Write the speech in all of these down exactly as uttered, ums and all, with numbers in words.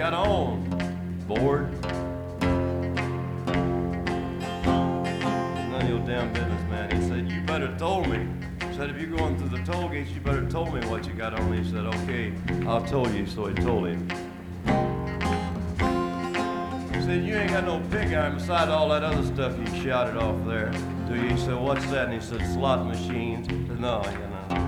got on? Bored? None of your damn business, man. He said, you better told me. He said, if you're going through the toll gates, you better told me what you got on. He said, okay, I'll tell you. So he told him. He said, you ain't got no pig iron beside all that other stuff you shouted off there, do you? He said, what's that? And he said, slot machines. He said, no, you know.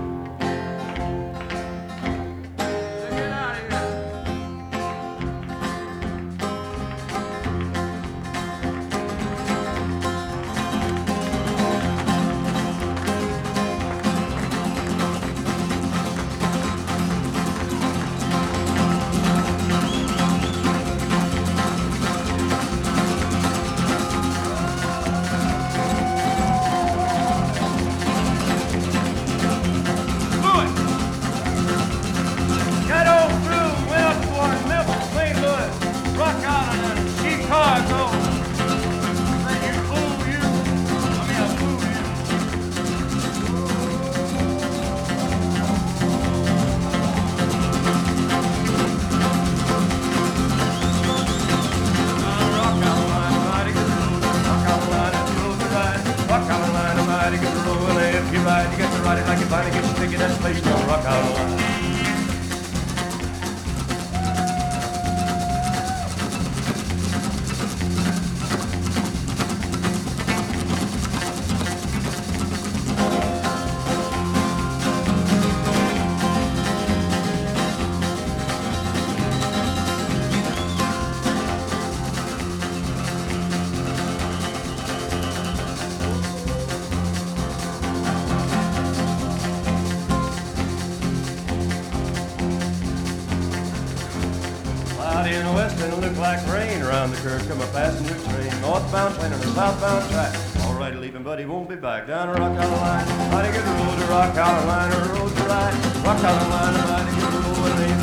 In the west, and it looked like rain around the curve. Come a passenger train, northbound train on a southbound track. All right, leaving, but he won't be back. Down to Rock Carolina, mighty good road to Rock Carolina, road to ride. Rock Carolina, mighty good road, and